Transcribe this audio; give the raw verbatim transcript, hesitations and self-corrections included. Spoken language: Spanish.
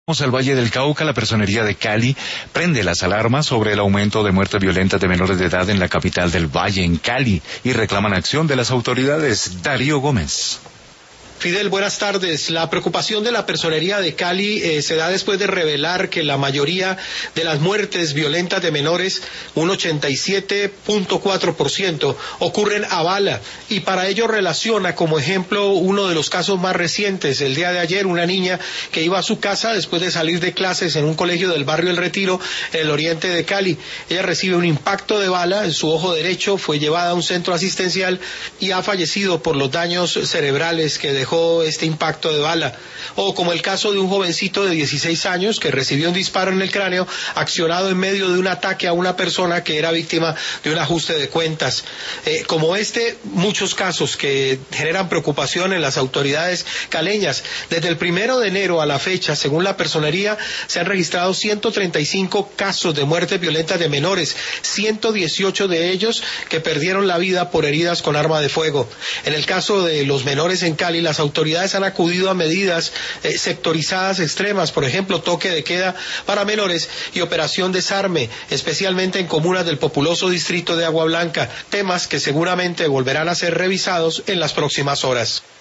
Vamos al Valle del Cauca. La Personería de Cali prende las alarmas sobre el aumento de muertes violentas de menores de edad en la capital del Valle, en Cali, y reclaman acción de las autoridades. Darío Gómez. Fidel, buenas tardes. La preocupación de la Personería de Cali eh, se da después de revelar que la mayoría de las muertes violentas de menores, un ochenta y siete punto cuatro por ciento, ocurren a bala, y para ello relaciona como ejemplo uno de los casos más recientes. El día de ayer, una niña que iba a su casa después de salir de clases en un colegio del barrio El Retiro, en el oriente de Cali. Ella recibe un impacto de bala en su ojo derecho, fue llevada a un centro asistencial y ha fallecido por los daños cerebrales que dejó este impacto de bala. O como el caso de un jovencito de dieciséis años que recibió un disparo en el cráneo accionado en medio de un ataque a una persona que era víctima de un ajuste de cuentas. Eh, como este, muchos casos que generan preocupación en las autoridades caleñas. Desde el primero de enero a la fecha, según la Personería, se han registrado ciento treinta y cinco casos de muertes violentas de menores, ciento dieciocho de ellos que perdieron la vida por heridas con arma de fuego. En el caso de los menores en Cali, las autoridades han acudido a medidas eh, sectorizadas extremas, por ejemplo, toque de queda para menores y operación desarme, especialmente en comunas del populoso distrito de Agua Blanca, temas que seguramente volverán a ser revisados en las próximas horas.